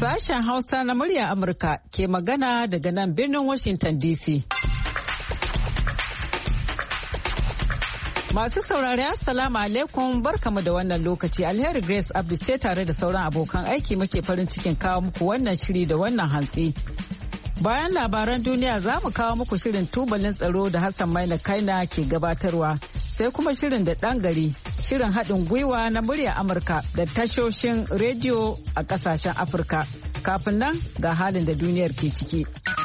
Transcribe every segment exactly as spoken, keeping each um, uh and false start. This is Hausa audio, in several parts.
Sashen Hausa na murya Amurka ke magana daga nan birnin Washington D C. Masu saurari Assalamu alaikum barkamu da wannan lokaci. Alheri Grace Abdu ce tare da sauran abokan aiki muke farin cikin kawo muku wannan shiri da wannan hantsi. Bayan labaran duniya za mu kawo muku shirin tubalin tsaro da Hassan Maina Kaina ke gabatarwa. Sai kuma shirin da ɗan gari, shirin haɗin gwiwa na murya Amurka da tashoshin rediyo a ƙasashen Afirka. Kafin nan ga halin da duniyar ke ciki.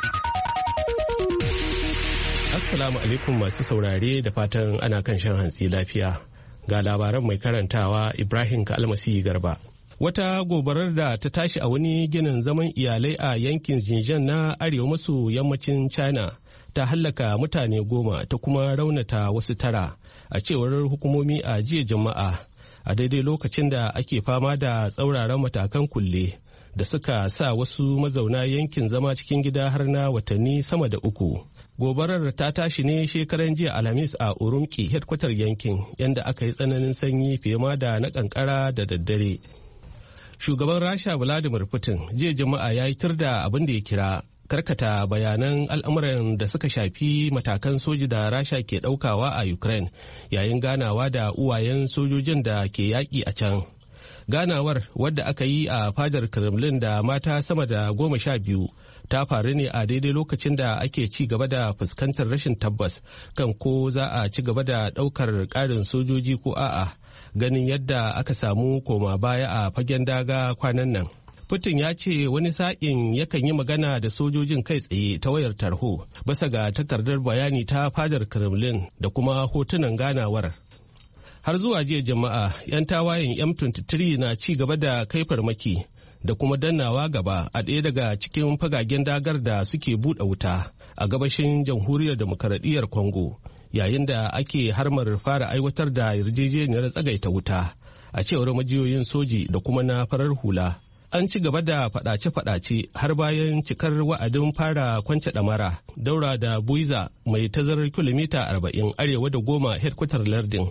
Assalamu alaikum masu saurare da fatan ana kan shan hantsi lafiya. Ga labaran mai karantawa Ibrahim Kalmasi Garba. Wata gobarar da ta tashi a wani ginin zaman iyalai a yankin Xinjiang na arewa maso yammacin China ta hallaka mutane goma ta kuma raunata wasu tara a cewar hukumomi a jiya Juma'a a daidai lokacin da ake fama da tsauraran matakan kulle da suka sa wasu mazauna yankin zama cikin gida har na watanni sama da uku. Gobarar ta tashi ne shekaran jiya Alhamis a Urumqi headquarter yankin yanda aka yi tsananin sanyi fiye ma da na kankara da daddare. Shugaban Rasha Vladimir Putin jiya Juma'a ya yi tir da abin da ya kira karkata bayanan al'amuran da suka shafi matakan soji da Rasha ke daukawa a Ukraine yayin ganawa da uwayen sojojin da ke yaƙi a can. Ganawar wadda aka yi a fadar Kremlin da mata sama da goma sha biyu ta faru ne a daidai lokacin da ake ci gaba da fuskantar rashin tabbas kan ko za a ci gaba da ɗaukar ƙarin sojoji ko a'a ganin yadda aka samu koma baya a fagen daga kwanan nan. Putin ya ce wani sa'in yakan yi magana da sojojin kai tsaye ta wayar tarho basa ga takardar bayani ta fadar Kremlin da kuma hotunan ganawar. Har zuwa jiya jama'a 'yan tawayen M twenty three na ci gaba da kai farmaki da kuma dannawa gaba a ɗaya daga cikin fagagen dagar da suke buɗe wuta a gabashin jamhuriyar demokaradiyyar Congo yayin da ake harmar fara aiwatar da yarjejeniyar tsagaita wuta a cewar majiyoyin soji da kuma na farar hula. An ci gaba da fadace-fadace har bayan cikar wa'adin fara kwance ɗamara daura da Buiza mai tazarar kilomita arba'in arewa da goma headquarter lardin.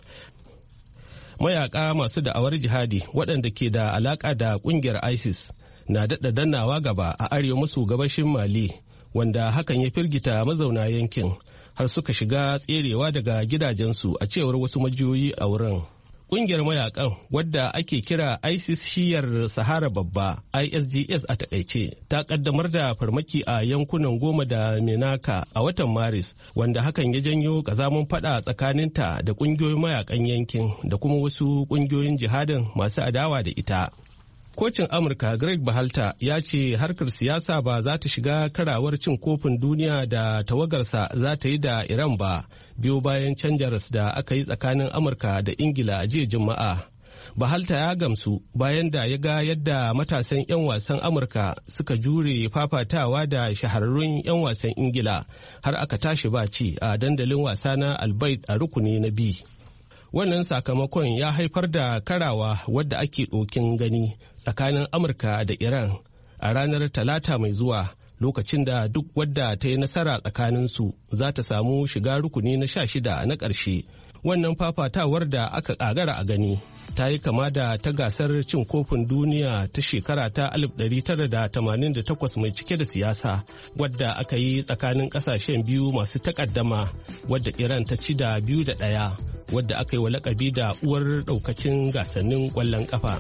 Mayaka masu da'awar jihadi waɗanda ke da alaka da ƙungiyar ISIS na daɗa dannawa gaba a arewa maso gabashin Mali wanda hakan ya firgita mazauna yankin har suka shiga tserewa daga gidajensu a cewar wasu majiyoyi a wurin. Ƙungiyar mayakan wadda ake kira ISIS shiyar Sahara Babba I S G S a takaice ta kaddamar da farmaki a yankunan Goma da Menaka a watan Maris wanda hakan ya janyo kazamin fada tsakaninta da ƙungiyoyin mayakan yankin da kuma wasu ƙungiyoyin jihadin masu adawa da ita. Kocin Amurka Greg Berhalter ya ce harkar siyasa ba za ta shiga karawar cin kofin duniya da tawagarsa za ta yi da Iran ba biyo bayan canjaras da aka yi tsakanin Amurka da Ingila a jiya Juma'a. Berhalter ya gamsu bayan da ya ga yadda matasan 'yan wasan Amurka suka jure fafatawa da shahararrun 'yan wasan Ingila har aka tashi ba ci a dandalin wasa na Al Bayt a rukuni na B. Wannan sakamakon ya haifar da karawa wadda ake ɗokin gani tsakanin Amurka da Iran a ranar Talata mai zuwa lokacin da duk wadda ta yi nasara tsakaninsu za ta samu shiga rukuni na sha shida na ƙarshe. Wannan fafatawar da aka ƙagara a gani ta yi kama da ta gasar cin kofin duniya ta shekara ta alif ɗari tara da tamanin da takwas mai cike da siyasa wadda aka yi tsakanin ƙasashen biyu masu takaddama wadda Iran ta ci da biyu da ɗaya. Wadda aka yi wa lakabi da uwar daukacin gasannin kwallon kafa.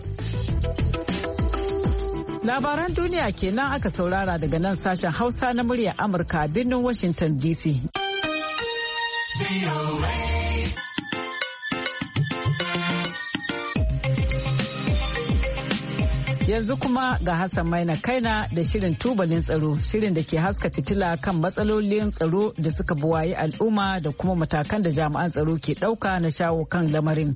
Labaran duniya kenan aka saurara daga nan sashen Hausa na muryar Amurka birnin Washington D C. Yanzu kuma ga Hassan Maina Kaina da shirin tubalin tsaro, shirin da ke haska fitila kan matsalolin tsaro da suka buwayi al'umma da kuma matakan da jami'an tsaro ke ɗauka na shawo kan lamarin.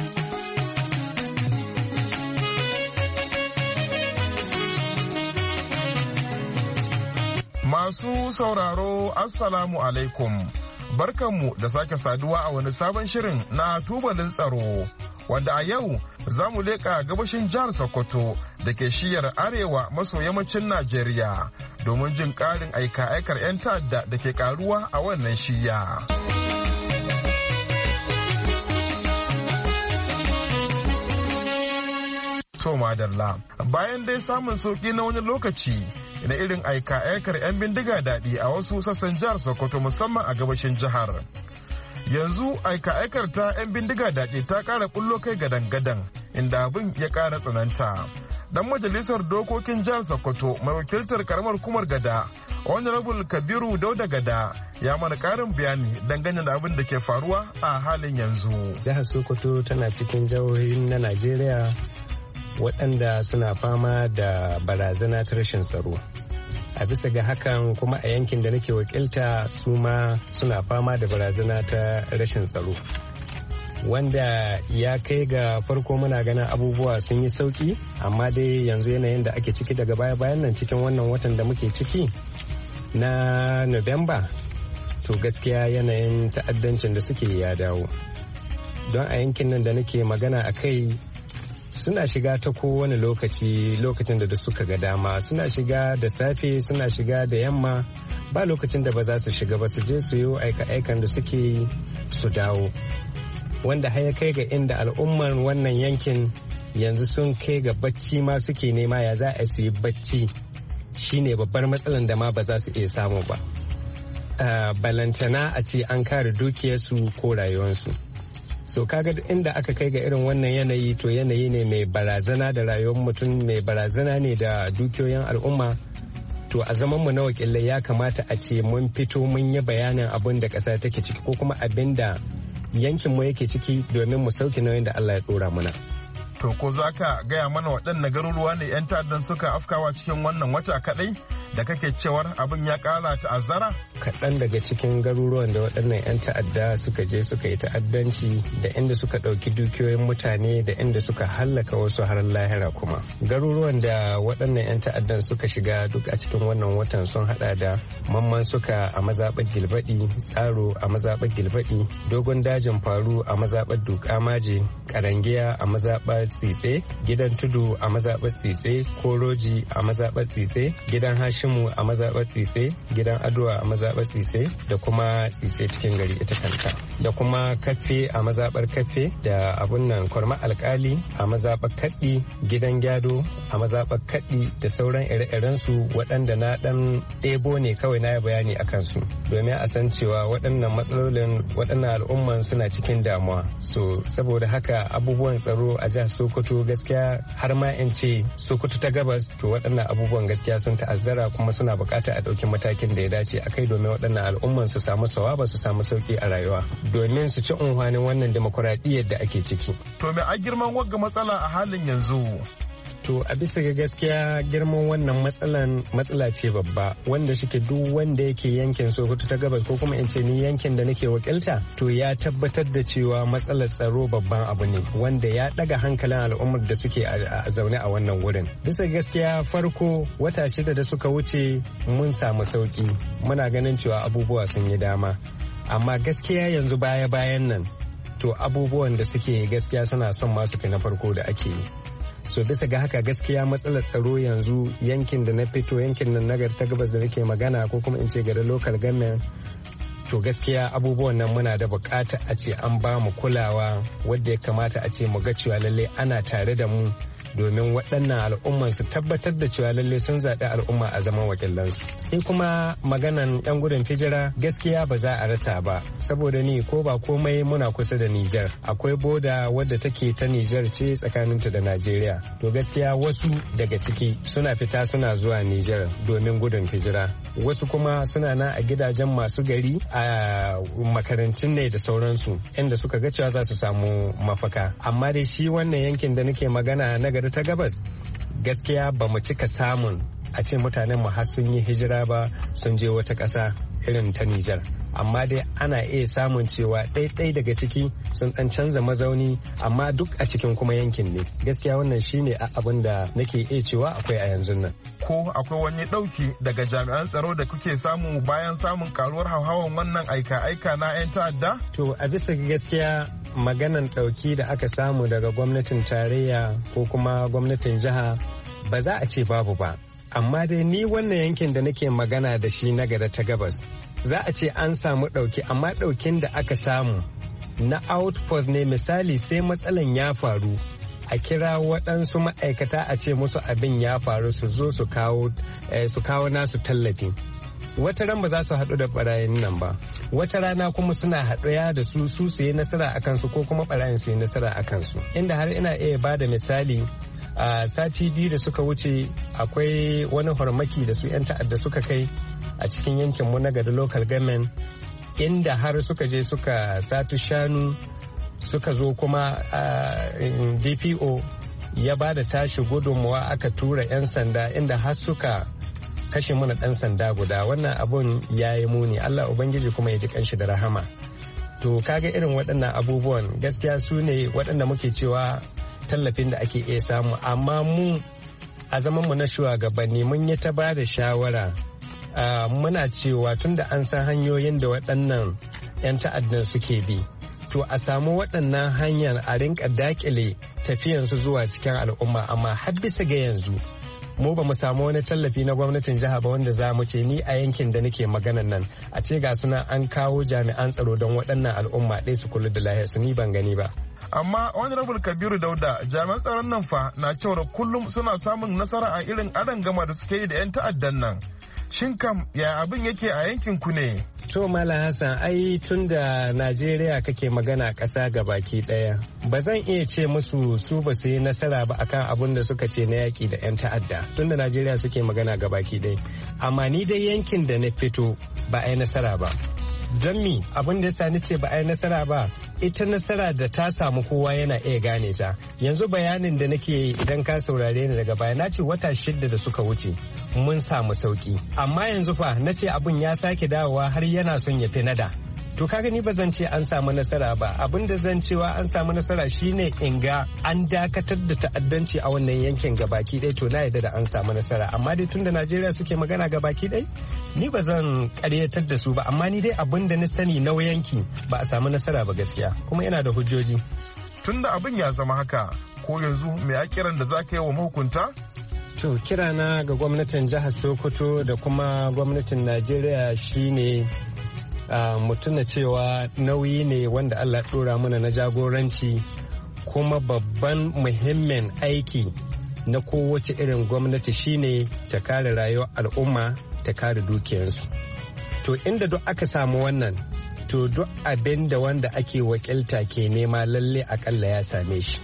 Masu sauraro, Assalamu alaikum. Barkanmu da sake saduwa a wani sabon shirin na tubalin tsaro. Wanda a yau za mu leƙa gabashin jihar Sokoto da ke shiyar arewa maso yammacin Najeriya domin jin ƙarin aika-aikar 'yan ta'adda da ke ƙaruwa a wannan shiya. To madalla, bayan dai samun sauki na wani lokaci na irin aika-aikar 'yan bindiga daɗi a wasu sassan jihar Sokoto musamman a gabashin jihar. Yanzu aika-aikar ta 'yan bindiga daɗi ta ƙara kullo kai gadan-gadan inda abin ya ƙara tsananta. Dan majalisar dokokin jihar Sokoto mai wakiltar karamar hukumar Gada, Honorable Kabiru Dauda Gada, ya mana ƙarin bayani dangane da abin da ke faruwa a halin yanzu. Jihar Sokoto tana cikin jihohin na Najeriya waɗanda suna fama da barazana ta rashin tsaro. A bisa ga hakan kuma a yankin da nake wakilta su ma suna fama da barazana ta rashin tsaro. Wanda ya kai ga farko muna ganin abubuwa sun yi sauki, amma dai yanzu yanayin da ake ciki daga baya-bayan nan cikin wannan watan da muke ciki na Nuwamba, to gaskiya yanayin ta'addancin da suke ya dawo. Don a yankin nan da nake magana a kai suna shiga ta kowane lokaci lokacin da suka ga dama, suna shiga da safe, suna shiga da yamma, ba lokacin da ba za su shiga ba, su je su yi aika-aikan da suke su dawo. Wanda har ya kai ga inda al'ummar wannan yankin yanzu sun kai ga bacci ma suke nema, ya za a su yi bacci shine babbar matsalar da ma ba za su iya samu ba. Balantana a ce an kare dukiyarsu ko rayuwarsu. So kaga inda aka kai ga irin wannan yanayi, to yanayi ne mai barazana da rayuwar mutum, mai barazana ne da dukiyoyin al'umma. To a zaman mu na wakilai ya kamata a ce mun fito mun yi bayanin abin da ƙasa take ciki ko kuma abin da yankin mu yake ciki domin mu sauke nauyin da Allah ya dora mana. To ko za ka gaya mana waɗanne garuruwa ne 'yan ta'addan suka afkawa cikin wannan wata kaɗai da kake cewar abin ya ƙara ta'azzara? Kaɗan daga cikin garuruwan da waɗannan 'yan ta'adda suka je suka yi ta'addanci da inda suka ɗauki dukiyoyin mutane da inda suka hallaka wasu har lahira kuma. Garuruwan da waɗannan 'yan ta'addan suka shiga duk a cikin wannan watan sun haɗa da Mamman Suka a mazaɓar Gilbaɗi, Tsaro a mazaɓar Gilbaɗi, Dogon Dajin Faru a mazaɓar Dukamaje, Karangiya a mazaɓar Tsitse, Gidan Tudu a mazaɓar Tsitse, Koroji a mazaɓar Tsitse, Gidan Hashimu a mazaɓar Tsitse, Gidan Adowa a mazaɓar Tsitse da kuma Tsitse cikin gari ita kanta. Da kuma Kafe a mazaɓar Kafe da abun nan Kwarma Alkali a mazaɓar Kaɗi, Gidan Gyado a mazaɓar Kaɗi da sauran ire-iren su waɗanda na ɗan ɗebo ne kawai na bayani a kansu domin a san cewa waɗannan matsalolin waɗannan al'umman suna cikin damuwa. So saboda haka abubuwan tsaro a jihar Sokoto gaskiya har ma in ce Sokoto ta gabas, to waɗannan abubuwan gaskiya sun ta'azzara kuma suna buƙatar a ɗauki matakin da ya dace a kai domin waɗannan al'umman su samu sawaba, su samu sauƙi a rayuwa domin su ci unhwanin wannan demokuraɗiyyar da ake ciki. To me a girman wagga matsala a halin yanzu? To a bisa ga gaskiya girman wannan matsalan matsala ce babba wanda shike duk wanda yake yankin Sokoto ta gabas ko kuma in ce ni yankin da nake wakilta, to ya tabbatar da cewa matsalar tsaro babban abu ne wanda ya daga hankalin al'ummar da suke a zaune a wannan wurin. Bisa gaskiya farko wata shida da suka wuce mun samu sauki, muna ganin cewa abubuwa sun yi dama, amma gaskiya yanzu baya-bayan nan to abubuwan da suke gaskiya suna son masu kai na farko da ake yi. So bisa ga haka gaskiya matsalar tsaro yanzu yankin da na fito, yankin nan nagar ta gabas da nake magana ko kuma in ce garin local government, to gaskiya abubuwan nan muna da bukata a ce an ba mu kulawa wadda ya kamata a ce mu ga cewa lalle ana tare da mu domin waɗannan al'umman su tabbatar da cewa lalle sun zaɓi al'umma a zaman wakilansu. Sai kuma maganan 'yan gudun hijira gaskiya ba za a rasa ba, saboda ni ko ba komai muna kusa da Nijar. Akwai boda wadda take ta Nijar ce tsakaninta da Najeriya. To gaskiya wasu daga ciki suna fita suna zuwa Nijar domin gudun hijira. Wasu kuma suna na a gidajen masu gari a makarantun ne da sauransu inda suka ga cewa za su samu mafaka. Amma dai shi wannan yankin da nake magana na gari ta gabas gaskiya ba mu cika samun a ce mutanen mu har sun yi hijira ba sun je wata ƙasa irin ta Nijar. Amma dai ana iya samun cewa ɗaiɗai daga ciki sun ɗan canza mazauni, amma duk a cikin kuma yankin ne. Gaskiya wannan shine abin da nake iya cewa akwai a yanzu nan. Ko akwai wani ɗauki daga jami'an tsaro da kuke samu bayan samun karuwar hauhawan wannan aika-aika na 'yan ta'adda? To a bisa gaskiya maganan ɗauki da aka samu daga gwamnatin tarayya ko kuma gwamnatin jiha ba za a ce babu ba. Amma dai ni wannan yankin da nake magana da shi na gada ta gabas za a ce an samu ɗauki, amma ɗaukin da aka samu na outpost ne. Misali sai matsalan ya faru a kira waɗansu ma'aikata a ce musu abin ya faru su zo su kawo su kawo nasu tallafi. Wata ran ba za su haɗu da ɓarayin nan ba, wata rana kuma suna haɗuya da su su su yi nasara a kansu ko kuma ɓarayin su yi nasara a kansu. Inda har ina iya ba da misali a sati biyu da suka wuce akwai wani farmaki da su 'yan ta'adda suka kai a cikin yankinmu na Gada local government, inda har suka je suka satu shanu suka zo kuma D P O ya ba da tashi gudunmuwa aka tura 'yan sanda inda har suka kashe mana ɗan sanda guda. Wannan abun ya yi muni, Allah Ubangiji kuma ya ji kanshi da rahama. To kaga irin waɗannan abubuwan gaskiya su ne waɗanda muke cewa tallafin da ake iya samu, amma mu a zamanmu na shugabanni mun yi ta ba da shawara. Uh, muna cewa tun da an san hanyoyin da waɗannan 'yan ta'addan suke bi, to a samu waɗannan hanyar a rinka dakile tafiyansu zuwa cikin al'umma. Amma har bisa ga yanzu mu ba mu samu wani tallafi na gwamnatin jiha ba wanda za mu ce ni a yankin da nake maganan nan a ce ga suna an kawo jami'an tsaro don waɗannan al'umma ɗaya su kula da lahiyarsu, ni ban gani ba. Amma honorable Kabiru Dauda, jami'an tsaron nan fa na cewa kullum suna samun nasara a irin arangama da suke yi da 'yan ta'addan nan. Shin kam ya abin yake a yankin ku ne? To Malam Hassan, ai tun da Najeriya kake magana ƙasa ga baki ɗaya, ba zan iya ce musu su ba su yi nasara ba akan abin da suka ce na yaƙi da 'yan ta'adda, tun da Najeriya suke magana ga baki ɗaya. Amma ni dai yankin da na fito ba a yi nasara ba. Don mi abin da ya sani ce ba a yi nasara ba, ita nasara da ta samu kowa yana iya gane ta. Yanzu bayanin da nake idan ka saurare ni daga baya na ce wata shida da suka wuce mun samu sauki, amma yanzu fa na ce abin ya sake dawowa har yana son ya fi nada. To kaga ni ba zan ce an samu nasara ba, abin da zan cewa an samu nasara shine in ga an dakatar da ta'addanci a wannan yankin gabaki ɗaya, to na yarda da an samu nasara. Amma dai tun da Najeriya suke magana gabaki ɗaya, ni ba zan karyatar da su ba, amma ni dai abin da na sani na yanki ba a samu nasara ba gaskiya, kuma yana da hujjoji. Tun da abin ya zama haka, ko yanzu me a kiran da za ka yi wa mahukunta? To kirana ga gwamnatin jihar Sokoto da kuma gwamnatin Najeriya shine Uh, mutuna cewa nauyi ne wanda Allah ɗora mana na jagoranci, kuma babban muhimmin aiki na kowace irin gwamnati shine ta kare rayuwar al'umma, ta kare dukiyarsu. To inda duk aka samu wannan, to duk abin da wanda ake wakilta ke nema lalle akalla ya same shi.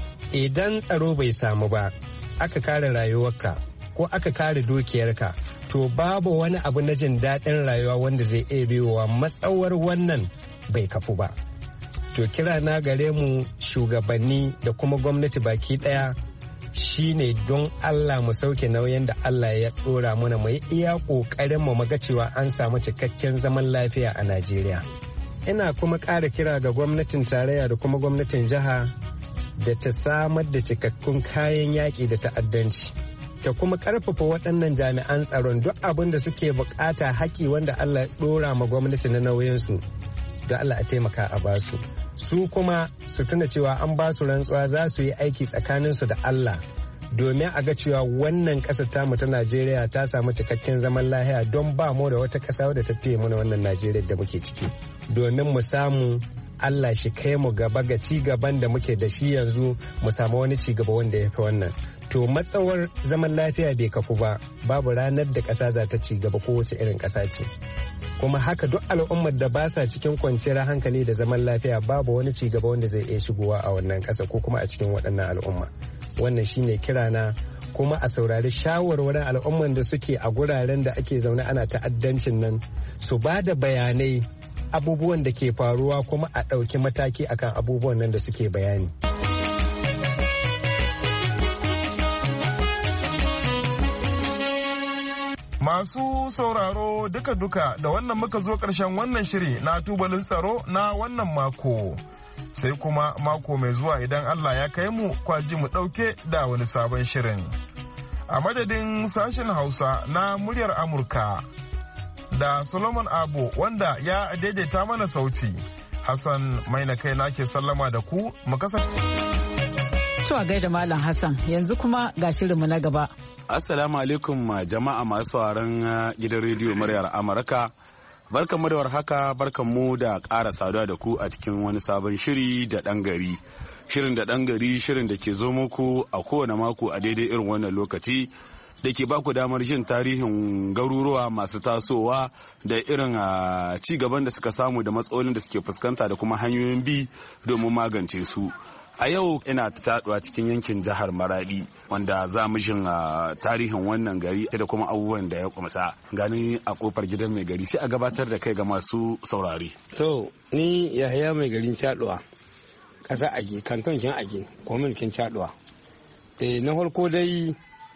Idan tsaro bai samu ba, aka kare rayuwarka ko aka kare dukiyarka, to babu wani abu na jin daɗin rayuwa wanda zai iya biyowa matsawar wannan bai kafu ba. To kira na gare mu shugabanni da kuma gwamnati baki ɗaya shine don Allah mu sauke nauyin da Allah ya ɗora mana, mu yi iya ƙoƙarin mu maga cewa an samu cikakken zaman lafiya a Najeriya. Ina kuma ƙara kira ga gwamnatin tarayya da kuma gwamnatin jiha da ta samar da cikakkun kayan yaƙi da ta'addanci, ta kuma karfafa waɗannan jami'an tsaron duk abin da suke bukata haƙi wanda Allah ɗora ma gwamnati na nauyinsu, da Allah a taimaka a basu. Su kuma su tuna cewa an basu rantsuwa za su yi aiki tsakaninsu da Allah domin a ga cewa wannan ƙasar tamu ta Najeriya ta samu cikakken zaman lahiya, don ba mu da wata ƙasa wadda ta fiye mana wannan Najeriya da muke ciki, domin mu samu Allah shi kai mu gaba ga ci gaban da muke da shi yanzu, mu samu wani ci gaba wanda ya fi wannan. To matsawar zaman lafiya bai kafu ba, babu ranar da ƙasa za ta ci gaba, kowace irin ƙasa ce. Kuma haka duk al'ummar da ba sa cikin kwanciyar hankali da zaman lafiya, babu wani ci gaba wanda zai iya shigowa a wannan ƙasa ko kuma a cikin waɗannan al'umma. Wannan shine kirana, kuma a saurari shawarwarin al'umman da suke a guraren da ake zaune ana ta'addancin nan, su ba da bayanai abubuwan da ke faruwa, kuma a ɗauki mataki akan abubuwan nan da suke bayani. Masu sauraro duka-duka da wannan muka zo ƙarshen wannan shiri na tubalin tsaro na wannan mako. Sai kuma mako mai zuwa idan Allah ya kai mu, kwaji mu ɗauke da wani sabon shirin. A madadin sashen Hausa na muryar Amurka da Solomon Abo wanda ya daidaita mana sauti, Hassan Maina kai na ke sallama da ku mu kasance. To a gaida Malam Hassan, yanzu kuma ga shirinmu na gaba. Assalamu alaikum jama'a masu sauraron gidan rediyo muryar Amurka. Barkanmu da warhaka, barkanmu da ƙara saduwa da ku a cikin wani sabon shiri da ɗan gari. shirin da ɗan gari, shirin da ke zo muku a kowane mako a daidai irin wannan lokaci, da ke baku damar jin tarihin garuruwa masu tasowa da irin ci gaban da suka samu da matsalolin da suke fuskanta da kuma hanyoyin bi domin magance su. A yau ina taɗuwa cikin yankin jihar Maradi wanda za mu jin tarihin wannan gari da kuma abubuwan da ya kumsa. Gani a kofar gidan mai gari, sai a gabatar da kai ga masu saurari. To, ni Yahaya mai garin Caɗuwa, ƙasa Age, kanton kin Age, kwamin Caɗuwa. Eh, na farko dai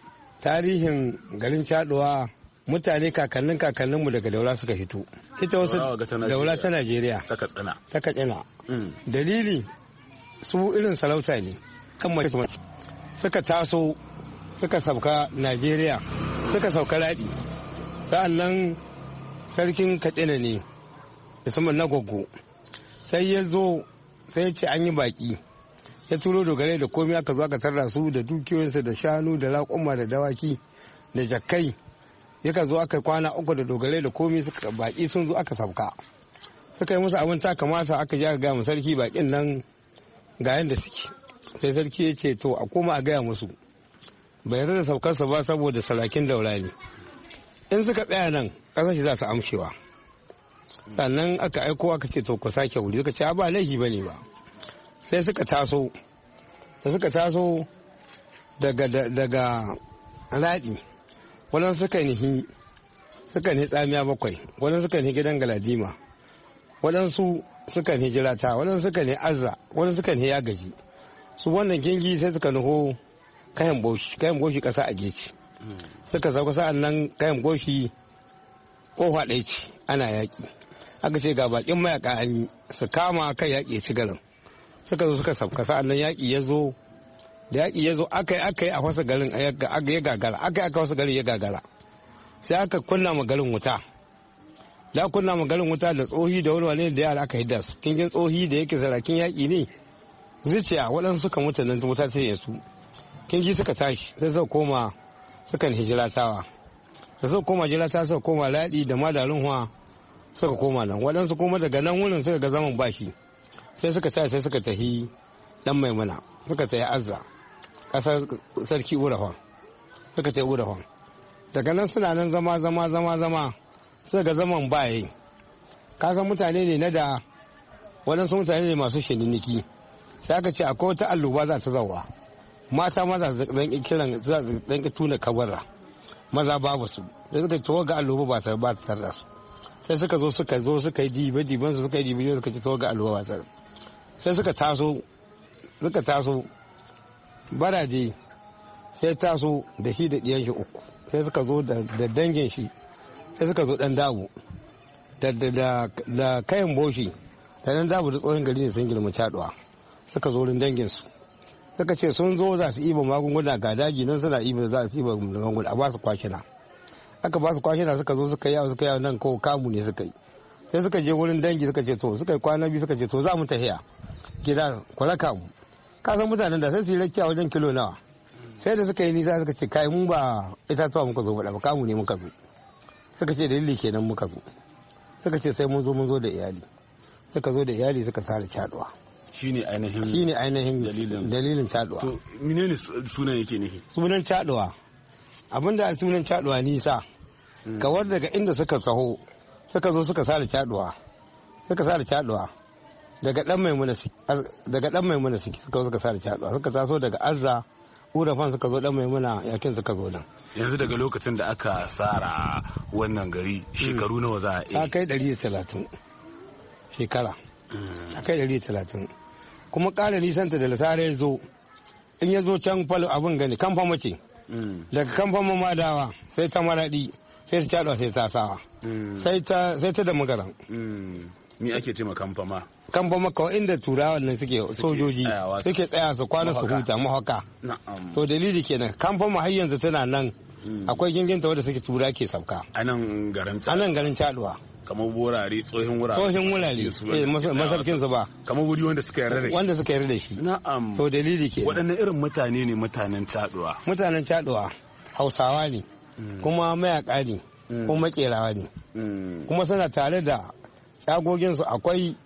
tarihin garin Caɗuwa, mutane kakannin kakanninmu daga Daura suka fito. Ita wasu Daura ta Najeriya. Ta Katsina. Ta Katsina. Dalili su irin sarauta ne kan mace suka taso suka sauka Najeriya, suka sauka Raɗi. Sa'an nan sarkin Katsina ne musamman na Goggo, sai ya zo sai ya ce an yi baki, ya turo dogarai da komai aka zo aka tarra su da dukiyoyinsu da shanu da raƙuma da dawaki da jakkai. Yaka zo aka kwana uku da dogarai da komai, suka baki sun zo aka sauka, suka yi musu abin taka masa, aka ji aka gaya mu sarki bakin nan ga yadda suke. Sai sarki ya ce to a koma a gaya musu bai yarda da saukarsa ba saboda sarakin Daura ne, in suka tsaya nan ƙasar shi za su amshewa. Sannan aka aiko aka ce to ku sake wuri, suka ce ba laifi bane ba. Sai suka taso da suka taso daga daga Raɗi, wadansu suka nihi suka nihi tsamiya bakwai, wadansu suka nihi gidan Galadima, wadansu suka nihi Jirata, wadansu suka nihi Azza, wadansu suka nihi Yagaji. Su wannan gingi sai suka nuho kayan boshi, kayan boshi ƙasa a geci. Suka sauka, sa'an nan kayan boshi kofa ɗaya ce ana yaƙi. Aka ce ga bakin mayaka an yi su kama kan yaƙi ci garin. Suka zo suka sauka, sa'an nan yaƙi ya zo, da yaƙi ya zo aka yi aka yi a fasa garin ya gagara, aka yi aka fasa garin ya gagara. Sai aka kunna ma garin wuta. Da kunna ma garin wuta da tsohi da walwale da yara aka hidda su. Kingin tsohi da yake sarakin yaƙi ne, zuciya waɗansu suka mutu nan wuta sai ya su. Kingi suka tashi sai suka koma suka hijiratawa. Da suka koma jirata suka koma Laɗi da Madalin Huwa suka koma nan. Waɗansu kuma daga nan wurin suka ga zaman bashi. Sai suka tashi sai suka tafi Dan Maimuna, suka tafi Azza, ƙasar sarki Urahon. Suka tafi Urahon. Daga nan suna nan zama zama zama zama suka ga zaman baye. Kasan mutane ne na da, waɗansu mutane ne masu shininiki. Sai aka ce akwai wata alluba za ta zauwa. Mata ma za su zanki kiran za su zanki tuna kabara. Maza babu su. Sai suka ce ga alluba ba ta ba ta tarda su. Sai suka zo suka zo suka yi dibe diben su suka yi dibe suka ce to ga alluba ba ta. Sai suka taso suka taso baraje sai taso da shi da diyan shi uku. Sai suka zo da dangin shi. Sai suka zo dan dabu da da kayan boshi da dan dabu da tsohon gari ne sun girma Caɗuwa. Suka zo wurin danginsu suka ce sun zo za su iba magunguna ga daji nan suna iba za su iba magunguna a ba su kwashina. Aka ba su kwashina suka zo suka yawo suka yawo nan ko kamu ne suka yi. Sai suka je wurin dangi suka ce to suka yi kwana biyu suka ce to za mu tafiya gida ku raka mu. Ka san mutanen da sai su yi rakiya wajen kilo nawa. Sai da suka yi nisa suka ce kai mu ba itatuwa muka zo ba kamu ne muka zo. Suka ce dalili kenan muka zo. Suka ce sai mun zo mun zo da iyali. Suka zo da iyali suka sare Caɗuwa. Shine ainihin shine ainihin dalilin dalilin Caɗuwa. To menene sunan yake nufi? Sunan Caɗuwa abinda sunan Caɗuwa nisa. Kawar daga inda suka tsaho suka zo suka sare Caɗuwa. Suka sare Caɗuwa daga dan Maimuna daga dan Maimuna suka zo suka sare Caɗuwa. Suka taso daga Azza Urafan suka zo dan Maimuna yakin suka zo nan. Yanzu daga lokacin da aka tsara wannan gari shekaru nawa za a yi? Ta kai ɗari da talatin shekara. Ta kai ɗari da talatin. Kuma ƙara nisanta da lasara ya zo in ya zo can falo abin gani kamfa mace daga kamfan mamadawa sai ta Maraɗi sai ta Caɗuwa sai ta sawa sai ta da magaran. Ni ake ce ma kamfa ma? Kamfa maka inda turawa nan suke sojoji suke tsaya su kwana su huta mahaka. To dalili kenan kamfa ma har yanzu tana nan akwai ginginta wadda suke tura ke sauka. A nan garin Caɗuwa? A nan garin Caɗuwa. Kamar wurare tsohin wurare tsohin wurare masarkin su ba kamar wuri wanda suka yarda da shi wanda suka yarda da shi na'am. To dalili ke waɗannan irin mutane ne mutanen Caɗuwa? Mutanen Caɗuwa Hausawa ne kuma mayaka ne kuma makerawa ne kuma suna tare da tsagoginsu akwai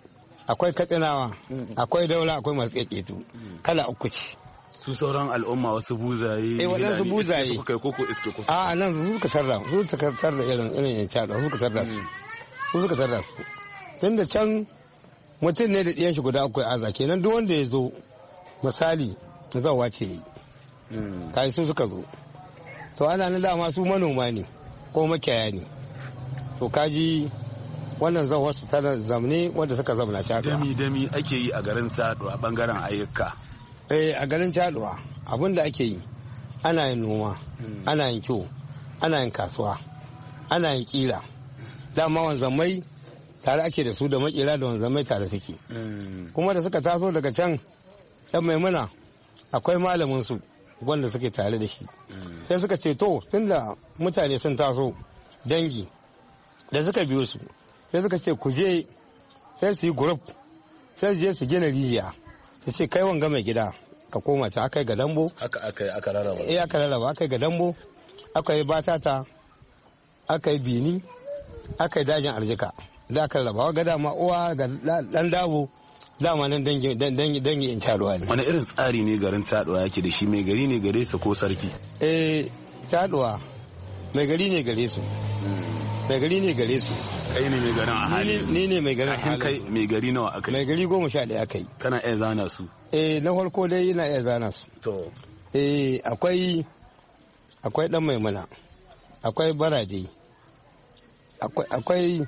akwai katsinawa akwai daula akwai masu keketu kala uku ce. Su sauran al'umma wasu buzaye eh waɗansu buzaye su kai koko iske ko a nan su suka sarra su suka sarra irin irin yan cada su suka sarra su su suka sarra su tunda can mutum ne da ɗiyan shi guda akwai aza kenan duk wanda ya zo misali zawa ce yi kai su suka zo to ana nan dama su manoma ne ko makiyaya ne to kaji wannan zan wasu tana zamne wanda suka zamna shaɗuwa. Dami dami ake yi a garin shaɗuwa bangaren ayyuka. Eh a garin shaɗuwa abin da ake yi ana yin noma ana yin kiwo ana yin kasuwa ana yin kila dama wanzamai tare ake da su da makera da wanzamai tare suke kuma da suka taso daga can ɗan maimuna akwai malamin su wanda suke tare da shi sai suka ce to tunda mutane sun taso dangi da suka biyo su sai suka ce ku je sai su yi group sai su je su gina rijiya su ce kai wanga mai gida ka koma ta aka yi ga dambo aka aka yi aka rarraba eh aka rarraba aka yi ga dambo aka yi batata aka yi bini aka yi dajin arzika da aka rarraba ga dama uwa ga dan dabo dama nan dangi dangi dangi in taruwa ne. Wani irin tsari ne garin taduwa yake da shi, mai gari ne gare su ko sarki? Eh taduwa mai gari ne gare su mai gari ne gare su kai ne mai garin a hali ni ne mai garin a hali kai mai gari nawa akai? Mai gari goma sha ɗaya akai. Kana iya zana su? Eh na farko dai ina iya zana su. To eh akwai akwai dan maimuna akwai barade akwai akwai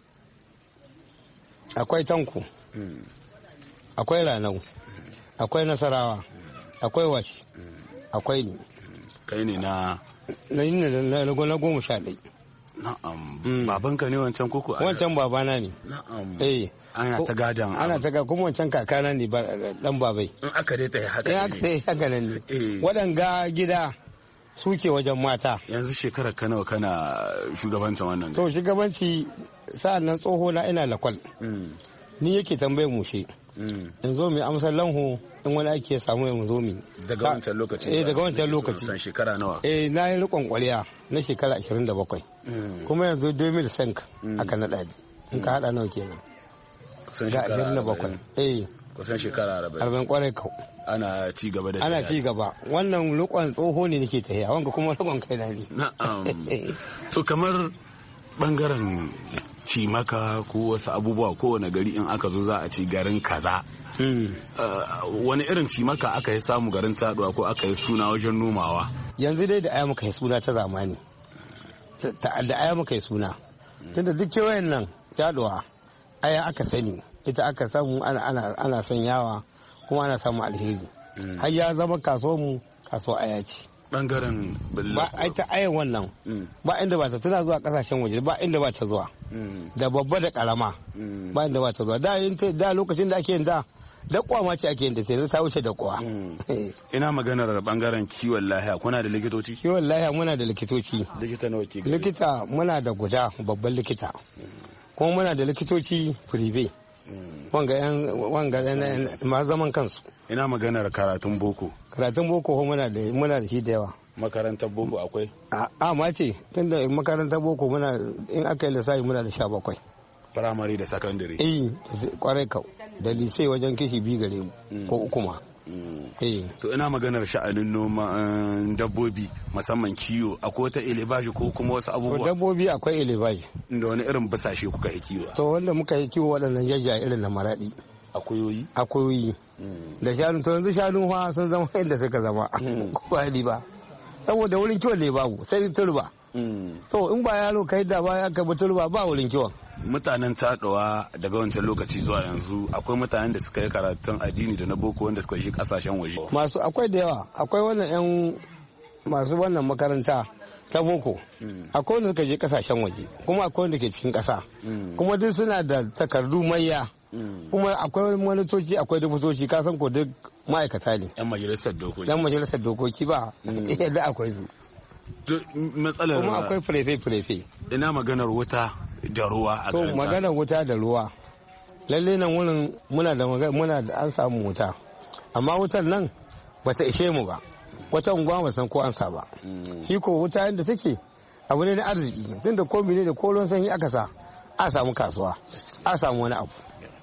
akwai tanku akwai ranau akwai nasarawa akwai washi akwai ni kai ne na na yin na goma sha ɗaya. Na'am. Babanka ne wancan koko? Wancan babana ne. Na'am. Eh. Ana ta gadan. Ana ta gadan kuma wancan kakana ne dan babai. In aka dai ta yi haka ne. In aka dai haka ne. Waɗanga gida suke wajen mata. Yanzu shekarar ka nawa kana shugabancin wannan? To shugabanci sa'an nan tsoho na ina lakwal. Ni yake tambayar mushe. In zo mu amsar lanho in wani aiki ya samu mu zo mu. Daga wancan lokaci? Eh daga wancan lokaci. San shekara nawa? Eh na yi rikon ƙwarya na shekara ashirin da bakwai. Kuma yanzu deux mille cinq aka naɗa ni. In ka haɗa nawa kenan? Kusan Ga shekara ashirin da bakwai. Eh. Kusan shekara arba'in. Arba'in ƙwarai kau. Ana ci gaba da Ana ci gaba. Wannan rikon tsoho ne nake tafiya wanga kuma rikon kaina ne. Na'am. To kamar bangaren cimaka ko wasu abubuwa kowane gari in aka zo za a ci garin kaza. Wani irin cimaka aka yi samu garin taduwa ko aka yi suna wajen nomawa? Yanzu dai da aya muka yi suna ta zamani. Da aya muka yi suna. Tunda duk kewayen nan taduwa aya aka sani ita aka samu ana sanyawa kuma ana samun alheri. Har ya zama kasuwar mu kasuwar aya ce. Bangaren ba ita ayan wannan ba inda ba ta tana zuwa kasashen waje ba inda ba ta zuwa da babba da karama ba inda ba ta zuwa da yin da lokacin da ake yin da da kwama ce ake yin da sai ta wuce da kwa. Ina maganar bangaren kiwon lahiya kuna da likitoci? Kiwon lahiya muna da likitoci. Likita nawa ke? Likita muna da guda babban likita kuma muna da likitoci prive wanga yan wanga ma zaman kansu. Ina maganar karatun boko? Karatun boko muna da muna da shi da yawa. Makarantar boko akwai? A ma ce tunda makarantar boko muna in aka yi lissafi muna da sha bakwai. Firamare da sakandare? Eh kwarai kau da lisai wajen kishi biyu gare mu ko uku ma. To ina maganar sha'anin noma dabbobi musamman kiwo akwai wata elebaji ko kuma wasu abubuwa? Dabbobi akwai elebaji. Da wani irin basashe kuka yi kiwo? To wanda muka yi kiwo waɗannan jajja irin na maraɗi. Akuyoyi? Akuyoyi. Da shanu to yanzu shanu fa sun zama inda suka zama ko ba ba saboda wurin kiwon ne babu sai turba. To in ba yaro kai da ba ya kai turba ba wurin kiwon. Mutanen taɗawa daga wancan lokaci zuwa yanzu akwai mutanen da suka yi karatun addini da na boko wanda suka shi kasashen waje. Masu akwai da yawa akwai wannan yan masu wannan makaranta ta boko akwai wanda suka je kasashen waje kuma akwai wanda ke cikin ƙasa kuma duk suna da takardu mayya kuma akwai monitoci akwai dubutoci ka san ko duk ma'aikata ne yan majalisar dokoki yan majalisar dokoki ba yadda akwai su matsalar kuma akwai furefe furefe ina maganar wuta da ruwa a garin maganar wuta da ruwa lalle nan wurin muna da muna da an samu wuta amma wutar nan bata ishe mu ba wata unguwa ba san ko an sa ba shi ko wuta yadda take abu ne na arziki tunda ko mene da ko ruwan sanyi aka sa a samu kasuwa a samu wani abu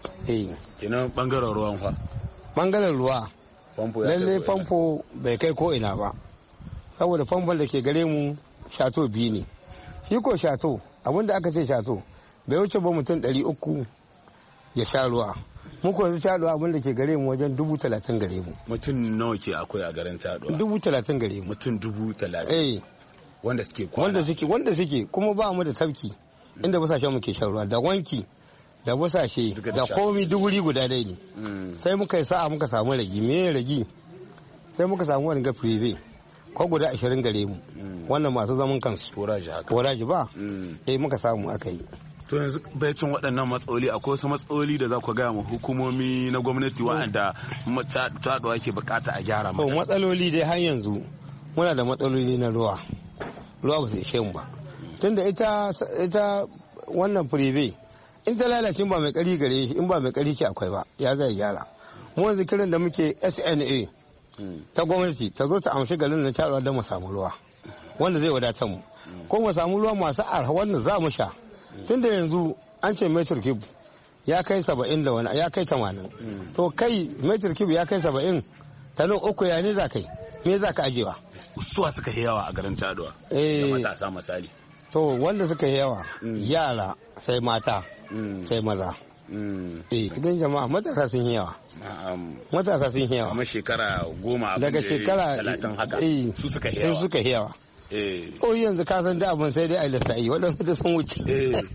eh kenan bangaren ruwan fa bangaren ruwa famfo ya lalle famfo bai kai ko ina ba saboda famfon da ke gare mu shato biyu ne shi ko shato abinda aka ce shato bai wuce ba mutum ɗari uku ya sha ruwa muku yanzu shaɗuwa abinda ke gare mu wajen dubu talatin gare mu mutum nawa ke akwai a garin shaɗuwa dubu talatin gare mu mutum dubu talatin eh wanda suke kwana wanda suke wanda suke kuma ba mu da tafki inda busashen mu ke shan ruwa da wanki da busashe da komi duguri guda dai ne sai muka yi sa'a muka samu ragi me ragi sai muka samu wani ga prive ko guda ashirin gare mu wannan masu zaman kansu waraji haka waraji ba eh muka samu aka yi. To yanzu baicin waɗannan matsaloli akwai wasu matsaloli da za ku gaya ma hukumomi na gwamnati waɗanda taɗuwa ke bukata a gyara mata. Matsaloli dai har yanzu muna da matsaloli na ruwa ruwa ba su ishe mu ba tunda ita ita wannan prive in ta lalace ba mai ƙari gare shi in ba mai ƙari ke akwai ba ya zai gyara mu yanzu kiran da muke S N A ta gwamnati ta zo ta amshi garin na taɗuwa don mu samu ruwa wanda zai wadatar mu ko mu samu ruwa masu arha wanda za mu sha tunda yanzu an ce metir cube ya kai saba'in da wani ya kai tamanin to kai metir cube ya kai saba'in tano uku ya ne za kai me za ka ajewa suwa suka yi yawa a garin Chaduwa da matasa misali to wanda suka yi yawa yara sai mata sai maza eh idan jama'a matasa sun yi yawa matasa sun yi yawa kamar shekara goma daga shekara talatin haka su suka yi yawa suka yi yawa ko yanzu ka san da abin sai dai a lissafi waɗansu da sun wuce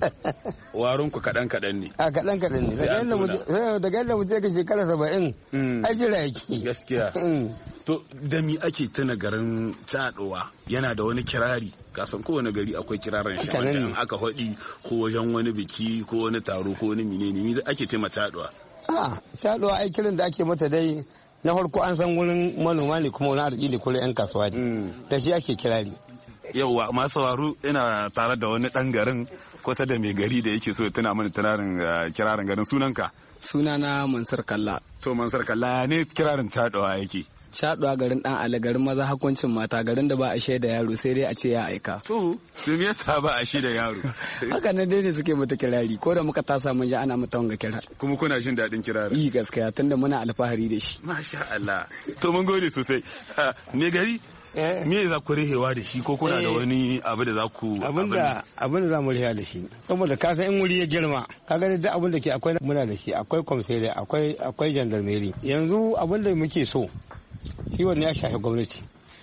warun ku kaɗan kaɗan ne a kaɗan kaɗan ne daga yadda mutum ga shekara saba'in a jira yake gaskiya to da mi ake tuna garin Chaduwa yana da wani kirari kasan kowane gari akwai kiraran shi wanda aka faɗi ko wajen wani biki ko wani taro ko wani menene mi ake ce ma Chaduwa a Chaduwa ai kiran da ake mata dai na farko an san wurin manoma ne kuma wani arziki ne kuma yan kasuwa ne da shi ake kirari yauwa masu sauraro ina tare da wani dan garin kusa da mai gari da yake so tuna mana tunarin kirarin garin sunanka sunana Mansur Kalla to Mansur Kalla ne kirarin Chaduwa yake Chaduwa garin dan Ali garin maza hakuncin mata garin da ba a shaida yaro sai dai a ce ya aika to to me yasa ba a shaida yaro haka nan dai ne suke mata kirari ko da muka tasa mun ji ana mata wanga kira kuma kuna jin dadin kirarin yi gaskiya tunda muna alfahari da shi masha Allah to mun gode sosai me gari me za ku rihewa da shi ko kuna da wani abu da za ku abinda abin da za mu rihewa da shi saboda ka san in wuri ya girma ka ga duk abin da ke akwai muna da shi akwai komisariya akwai akwai gendarmerie yanzu abin da muke so shi wannan ya shafi gwamnati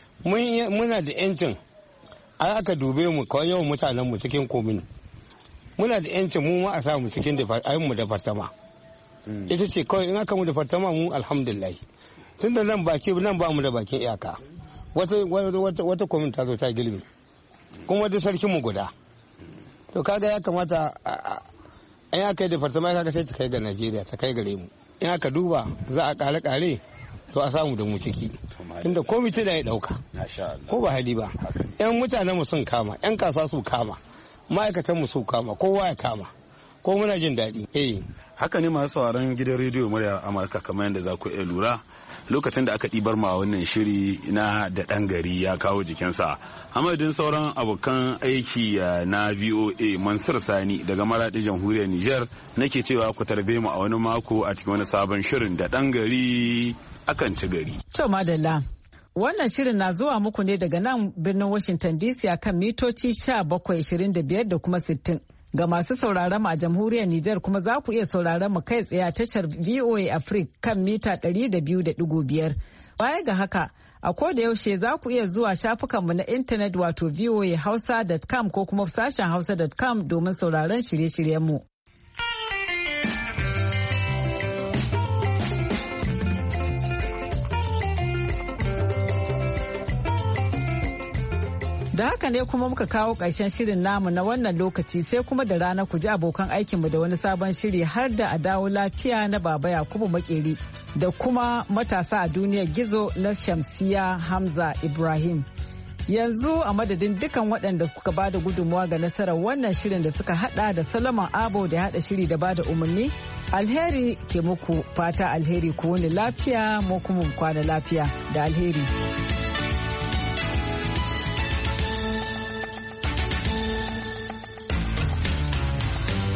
muna da yancin an aka dube mu kawai yawan mutanen mu cikin komin muna da yancin mu ma a sa mu cikin mu da fartama ita ce kawai in aka mu da fartama mu alhamdulillah tunda nan baki nan ba mu da bakin iyaka wata wata komin ta zo ta gilmi kuma da sarkin mu guda to kaga ya kamata in aka yi da fartama kaga sai ta kai ga Najeriya ta kai gare mu in aka duba za a kare kare to a samu da mu ciki tunda komiti da ya dauka ko ba hali ba yan mutanen mu sun kama yan kasuwa su kama ma'aikatan mu su kama kowa ya kama ko muna jin daɗi eh haka ne masu sauraron gidan rediyo murya Amurka kamar yadda za ku iya lura lokacin da aka ɗibar ma wannan shiri na da ɗan gari ya kawo jikinsa hamadin sauran abokan aiki na V O A Mansur Sani daga Maraɗi jamhuriyar Nijar nake cewa ku tarbe mu a wani mako a cikin wani sabon shirin da ɗan gari akan ci gari. To madalla. Wannan shirin na zuwa muku ne daga nan birnin Washington D C a kan mitoci sha bakwai ishirin da biyar da kuma sittin. Ga masu sauraron mu a jamhuriyar Nijar kuma za ku iya sauraron mu kai tsaye a tashar V O A Africa kan mita ɗari da biyu da ɗigo biyar. Baya ga haka, a koda yaushe za ku iya zuwa shafukanmu na intanet wato v o a hausa dot com ko kuma sashen hausa dot com domin sauraron shirye-shiryenmu. Da haka ne kuma muka kawo ƙarshen shirin namu na wannan lokaci sai kuma da rana ku ji abokan aikinmu da wani sabon shiri har da a dawo lafiya na Baba Yakubu Makeri da kuma matasa a duniyar gizo na Shamsiya Hamza Ibrahim. Yanzu a madadin dukan waɗanda suka ba da gudunmawa ga nasarar wannan shirin da suka hada da Solomon Abo da hada shiri da ba da umarni, alheri ke muku fata alheri ku wani lafiya mu kuma kwana lafiya da alheri.